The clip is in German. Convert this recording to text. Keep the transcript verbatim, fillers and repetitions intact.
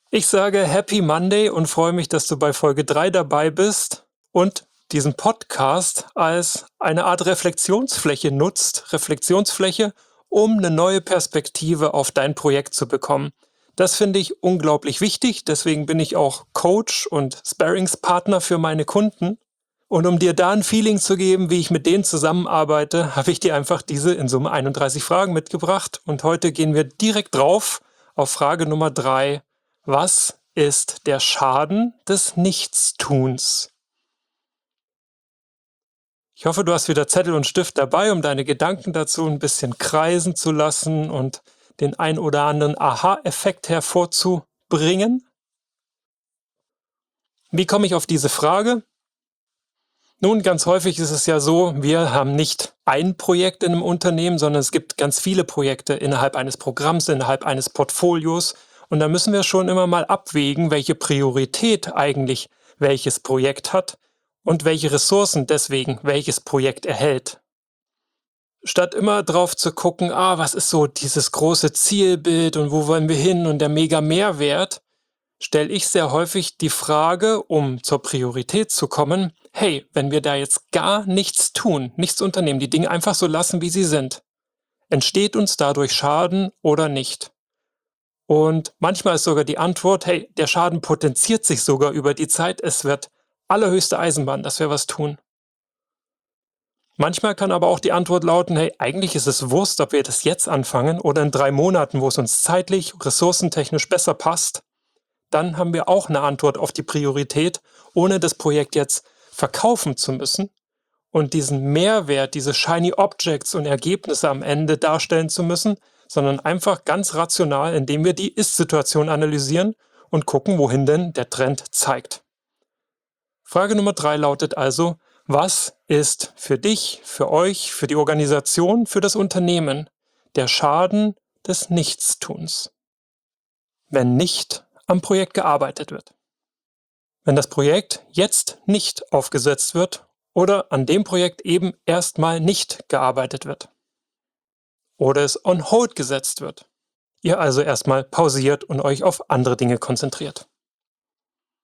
Ich sage Happy Monday und freue mich, dass du bei Folge drei dabei bist und diesen Podcast als eine Art Reflexionsfläche nutzt, Reflexionsfläche, um eine neue Perspektive auf dein Projekt zu bekommen. Das finde ich unglaublich wichtig, deswegen bin ich auch Coach und Sparringspartner für meine Kunden. Und um dir da ein Feeling zu geben, wie ich mit denen zusammenarbeite, habe ich dir einfach diese in Summe einunddreißig Fragen mitgebracht. Und heute gehen wir direkt drauf auf Frage Nummer drei. Was ist der Schaden des Nichtstuns? Ich hoffe, du hast wieder Zettel und Stift dabei, um deine Gedanken dazu ein bisschen kreisen zu lassen und den ein oder anderen Aha-Effekt hervorzubringen. Wie komme ich auf diese Frage? Nun, ganz häufig ist es ja so, wir haben nicht ein Projekt in einem Unternehmen, sondern es gibt ganz viele Projekte innerhalb eines Programms, innerhalb eines Portfolios. Und da müssen wir schon immer mal abwägen, welche Priorität eigentlich welches Projekt hat und welche Ressourcen deswegen welches Projekt erhält. Statt immer drauf zu gucken, ah, was ist so dieses große Zielbild und wo wollen wir hin und der mega Mehrwert, stelle ich sehr häufig die Frage, um zur Priorität zu kommen, hey, wenn wir da jetzt gar nichts tun, nichts unternehmen, die Dinge einfach so lassen, wie sie sind, entsteht uns dadurch Schaden oder nicht? Und manchmal ist sogar die Antwort, hey, der Schaden potenziert sich sogar über die Zeit, es wird allerhöchste Eisenbahn, dass wir was tun. Manchmal kann aber auch die Antwort lauten, hey, eigentlich ist es Wurst, ob wir das jetzt anfangen oder in drei Monaten, wo es uns zeitlich, ressourcentechnisch besser passt. Dann haben wir auch eine Antwort auf die Priorität, ohne das Projekt jetzt verkaufen zu müssen und diesen Mehrwert, diese Shiny Objects und Ergebnisse am Ende darstellen zu müssen, sondern einfach ganz rational, indem wir die Ist-Situation analysieren und gucken, wohin denn der Trend zeigt. Frage Nummer drei lautet also, was ist für dich, für euch, für die Organisation, für das Unternehmen der Schaden des Nichtstuns, wenn nicht am Projekt gearbeitet wird? Wenn das Projekt jetzt nicht aufgesetzt wird oder an dem Projekt eben erstmal nicht gearbeitet wird oder es on hold gesetzt wird, ihr also erstmal pausiert und euch auf andere Dinge konzentriert.